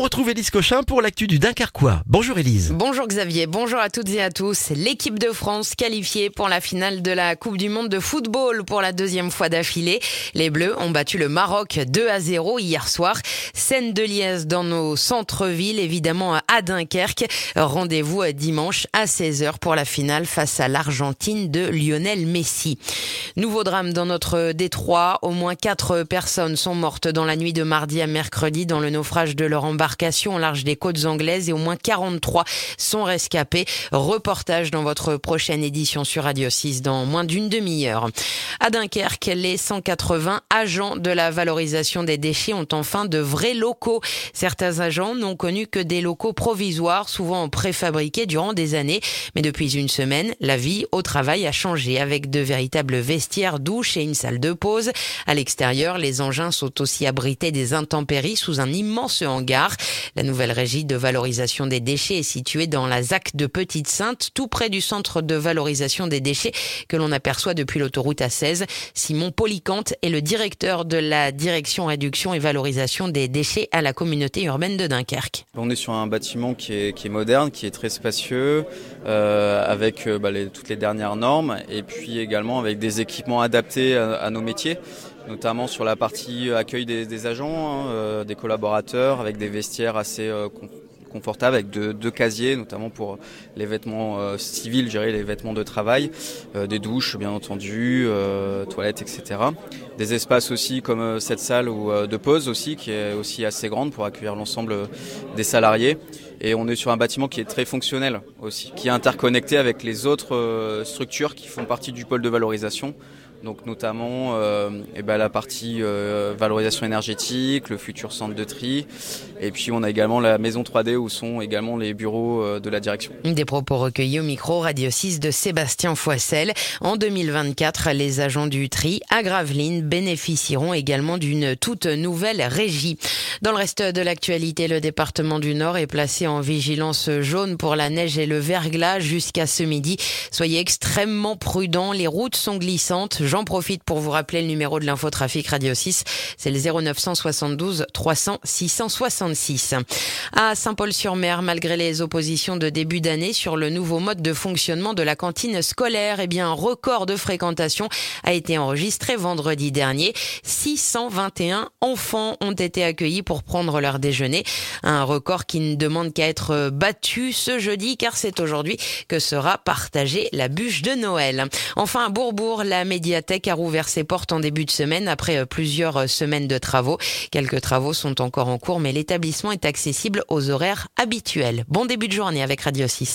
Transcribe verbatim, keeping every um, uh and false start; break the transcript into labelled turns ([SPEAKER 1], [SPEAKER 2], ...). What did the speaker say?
[SPEAKER 1] retrouve Élise Cochin pour l'actu du Dunkerquois. Bonjour Élise.
[SPEAKER 2] Bonjour Xavier, bonjour à toutes et à tous. L'équipe de France qualifiée pour la finale de la Coupe du Monde de football pour la deuxième fois d'affilée. Les Bleus ont battu le Maroc deux à zéro hier soir. Scène de liesse dans nos centres-villes, évidemment à Dunkerque. Rendez-vous dimanche à seize heures pour la finale face à l'Argentine de Lionel Messi. Nouveau drame dans notre détroit. Au moins quatre personnes sont mortes dans la nuit de mardi à mercredi dans le naufrage de leur embarcation au large des côtes anglaises et au moins quarante-trois sont rescapés. Reportage dans votre prochaine édition sur Radio six dans moins d'une demi-heure. À Dunkerque, les cent quatre-vingts agents de la valorisation des déchets ont enfin de vrais locaux. Certains agents n'ont connu que des locaux provisoires, souvent préfabriqués durant des années. Mais depuis une semaine, la vie au travail a changé avec de véritables vestiaires, douches et une salle de pause. À l'extérieur, les engins sont aussi abrités des intempéries sous un immense hangar. La nouvelle régie de valorisation des déchets est située dans la Z A C de Petite-Sainte, tout près du centre de valorisation des déchets que l'on aperçoit depuis l'autoroute A seize. Simon Policante est le directeur de la direction réduction et valorisation des déchets à la communauté urbaine de Dunkerque.
[SPEAKER 3] On est sur un bâtiment qui est, qui est moderne, qui est très spacieux, euh, avec euh, bah, les, toutes les dernières normes et puis également avec des équipements adaptés à, à nos métiers, notamment sur la partie accueil des, des agents, hein, euh, des collaborateurs, avec des vestiaires assez euh, confortables, avec deux, deux casiers, notamment pour les vêtements euh, civils, gérer les vêtements de travail, euh, des douches bien entendu, euh, toilettes, et cetera. Des espaces aussi comme euh, cette salle où, euh, de pause aussi, qui est aussi assez grande pour accueillir l'ensemble des salariés. Et on est sur un bâtiment qui est très fonctionnel aussi, qui est interconnecté avec les autres euh, structures qui font partie du pôle de valorisation. Donc notamment euh, et ben la partie euh, valorisation énergétique, le futur centre de tri, et puis on a également la maison trois D où sont également les bureaux euh, de la direction.
[SPEAKER 2] Des propos recueillis au micro Radio six de Sébastien Foissel. En deux mille vingt-quatre, les agents du tri à Gravelines bénéficieront également d'une toute nouvelle régie. Dans le reste de l'actualité, le département du Nord est placé en vigilance jaune pour la neige et le verglas jusqu'à ce midi. Soyez extrêmement prudents, les routes sont glissantes. J'en profite pour vous rappeler le numéro de l'infotrafic Radio six, c'est le zéro neuf cent soixante-douze trois cents six cent soixante-six. À Saint-Paul-sur-Mer, malgré les oppositions de début d'année sur le nouveau mode de fonctionnement de la cantine scolaire, eh bien un record de fréquentation a été enregistré vendredi dernier. six cent vingt et un enfants ont été accueillis pour prendre leur déjeuner. Un record qui ne demande qu'à être battu ce jeudi, car c'est aujourd'hui que sera partagée la bûche de Noël. Enfin, à Bourbourg, la médiathèque a rouvert ses portes en début de semaine après plusieurs semaines de travaux. Quelques travaux sont encore en cours, mais l'établissement est accessible aux horaires habituels. Bon début de journée avec Radio six.